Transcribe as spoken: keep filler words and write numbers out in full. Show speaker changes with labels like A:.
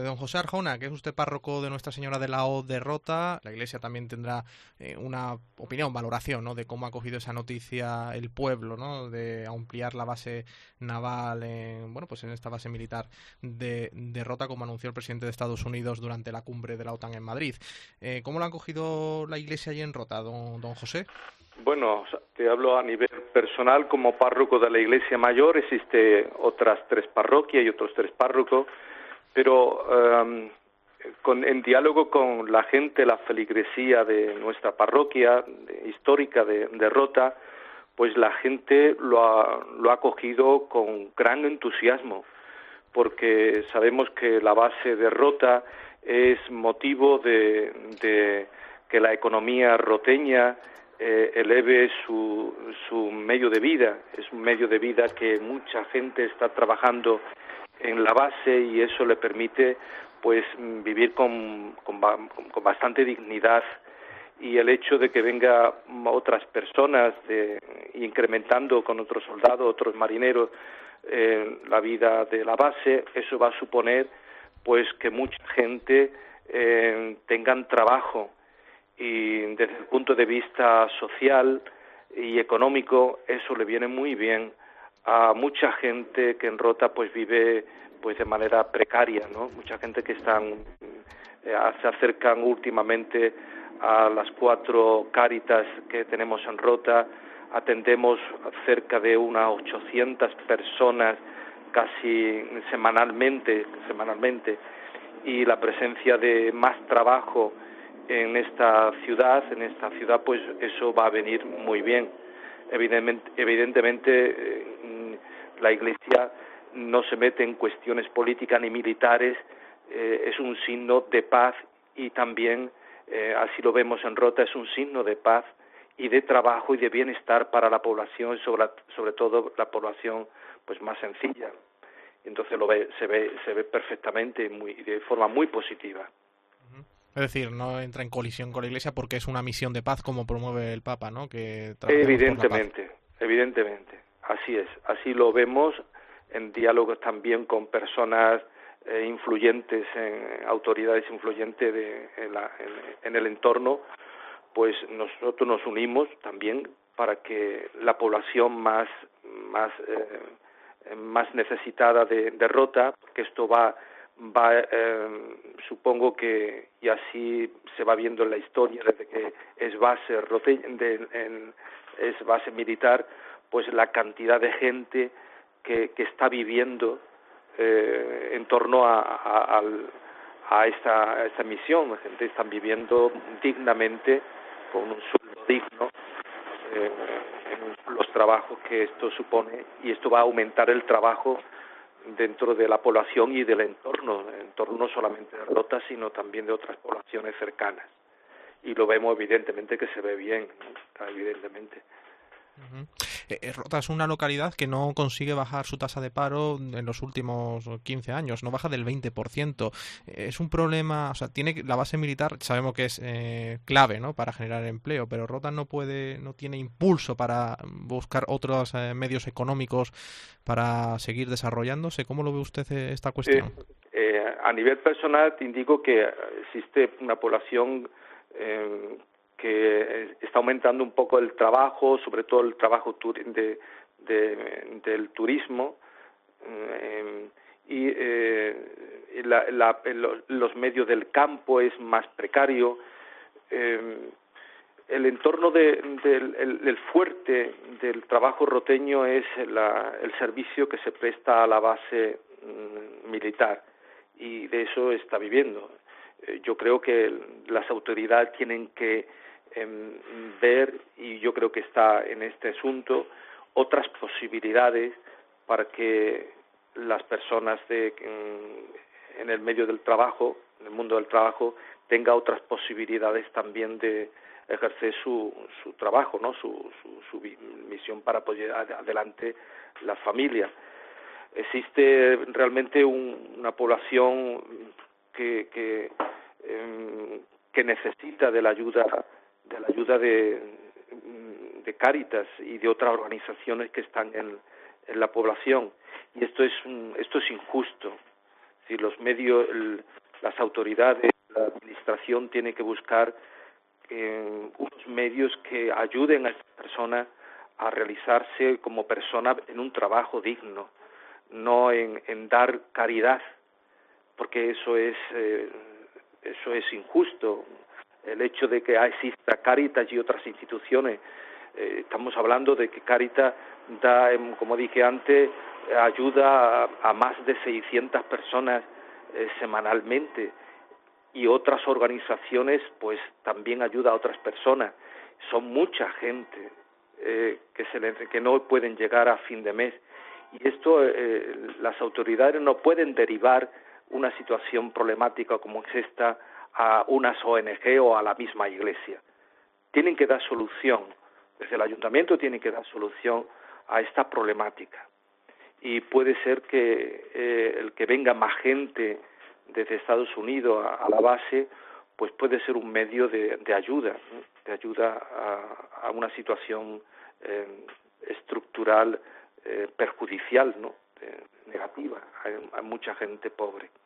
A: Don José Arjona, que es usted párroco de Nuestra Señora de la O de Rota, la Iglesia también tendrá eh, una opinión, valoración, ¿no?, de cómo ha acogido esa noticia el pueblo, ¿no?, de ampliar la base naval, en, bueno, pues en esta base militar de, de Rota, como anunció el presidente de Estados Unidos durante la cumbre de la OTAN en Madrid. Eh, ¿Cómo lo ha acogido la Iglesia allí en Rota, don, don José?
B: Bueno, te hablo a nivel personal como párroco de la Iglesia Mayor. Existe otras tres parroquias y otros tres párrocos, pero um, con, en diálogo con la gente, la feligresía de nuestra parroquia de, histórica de, de Rota, pues la gente lo ha, lo ha acogido con gran entusiasmo, porque sabemos que la base de Rota es motivo de, de que la economía roteña eh, eleve su, su medio de vida. Es un medio de vida que mucha gente está trabajando en la base y eso le permite pues vivir con, con, con bastante dignidad, y el hecho de que venga otras personas de, incrementando con otros soldados, otros marineros eh, la vida de la base, eso va a suponer pues que mucha gente eh, tengan trabajo, y desde el punto de vista social y económico eso le viene muy bien a mucha gente que en Rota pues vive pues de manera precaria, ¿no? Mucha gente que están eh, se acercan últimamente a las cuatro Cáritas que tenemos en Rota. Atendemos cerca de unas ochocientas personas casi semanalmente, semanalmente, y la presencia de más trabajo en esta ciudad, en esta ciudad, pues eso va a venir muy bien. Evidentemente, evidentemente eh, la Iglesia no se mete en cuestiones políticas ni militares, eh, es un signo de paz y también, eh, así lo vemos en Rota, es un signo de paz y de trabajo y de bienestar para la población, sobre, sobre todo la población pues más sencilla. Entonces lo ve, se ve, se ve perfectamente muy, de forma muy positiva.
A: Es decir, no entra en colisión con la Iglesia porque es una misión de paz como promueve el Papa, ¿no? Que trabajemos por la paz.
B: Evidentemente, evidentemente, así es, así lo vemos en diálogos también con personas eh, influyentes, en autoridades influyentes de, en, la, en, en el entorno, pues nosotros nos unimos también para que la población más, más, eh, más necesitada de, de Rota, que esto va va eh, supongo que, y así se va viendo en la historia desde que es base rote, de, en, es base militar, pues la cantidad de gente que, que está viviendo eh, en torno a, a, a, a, esta, a esta misión. La gente está viviendo dignamente, con un sueldo digno, eh, en los trabajos que esto supone, y esto va a aumentar el trabajo dentro de la población y del entorno, el entorno no solamente de Rota, sino también de otras poblaciones cercanas. Y lo vemos evidentemente que se ve bien, ¿no? Evidentemente.
A: Uh-huh. Eh, Rota es una localidad que no consigue bajar su tasa de paro en los últimos quince años, no baja del veinte por ciento. Eh, es un problema, o sea, tiene la base militar, sabemos que es eh, clave, ¿no?, para generar empleo, pero Rota no puede, no tiene impulso para buscar otros eh, medios económicos para seguir desarrollándose. ¿Cómo lo ve usted eh, esta cuestión?
B: Eh, eh, a nivel personal te indico que existe una población eh, que está aumentando un poco el trabajo, sobre todo el trabajo de, de, del turismo, eh, y eh, la, la, los medios del campo es más precario. Eh, el entorno de, de, el, el fuerte del trabajo roteño es la, el servicio que se presta a la base mm, militar, y de eso está viviendo. Eh, yo creo que las autoridades tienen que eh, ver, y yo creo que está en este asunto, otras posibilidades para que las personas de, en el medio del trabajo, en el mundo del trabajo, tenga otras posibilidades también de ejercer su, su trabajo, ¿no?, su, su, su misión para apoyar adelante la familia. Existe realmente un, una población que, que, eh, que necesita de la ayuda de la ayuda de, de Cáritas y de otras organizaciones que están en, en la población, y esto es un, esto es injusto. Es decir, los medios, el, las autoridades, la administración tiene que buscar eh, unos medios que ayuden a esta persona a realizarse como persona en un trabajo digno, no en, en dar caridad, porque eso es eh, eso es injusto. El hecho de que exista Cáritas y otras instituciones, eh, estamos hablando de que Cáritas da, como dije antes, ayuda a, a más de seiscientas personas eh, semanalmente, y otras organizaciones pues también ayuda a otras personas. Son mucha gente eh, que se les, que no pueden llegar a fin de mes, y esto eh, las autoridades no pueden derivar una situación problemática como es esta a unas O N G o a la misma Iglesia. Tienen que dar solución, desde el ayuntamiento tienen que dar solución a esta problemática, y puede ser que eh, el que venga más gente desde Estados Unidos a, a la base, pues puede ser un medio de, de ayuda, ¿no? de ayuda a, a una situación eh, estructural eh, perjudicial, ¿no? Eh, negativa a, a mucha gente pobre.